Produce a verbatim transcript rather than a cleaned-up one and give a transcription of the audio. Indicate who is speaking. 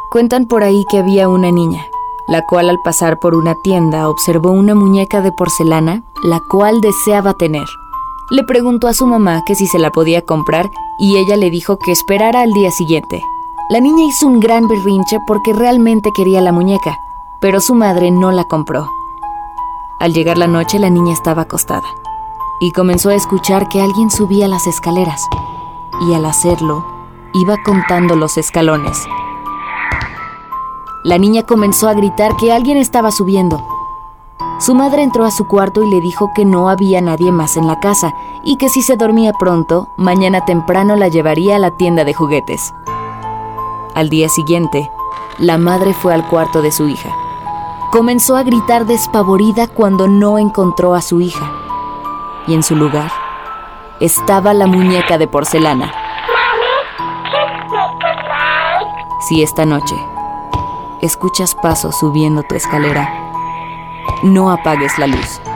Speaker 1: Cuentan por ahí que había una niña, la cual al pasar por una tienda observó una muñeca de porcelana, la cual deseaba tener. Le preguntó a su mamá que si se la podía comprar y ella le dijo que esperara al día siguiente. La niña hizo un gran berrinche porque realmente quería la muñeca, pero su madre no la compró. Al llegar la noche, la niña estaba acostada y comenzó a escuchar que alguien subía las escaleras, y al hacerlo, iba contando los escalones. La niña comenzó a gritar que alguien estaba subiendo. Su madre entró a su cuarto y le dijo que no había nadie más en la casa y que si se dormía pronto, mañana temprano la llevaría a la tienda de juguetes. Al día siguiente, la madre fue al cuarto de su hija. Comenzó a gritar despavorida cuando no encontró a su hija, y en su lugar estaba la muñeca de porcelana. Si esta noche escuchas pasos subiendo tu escalera, no apagues la luz.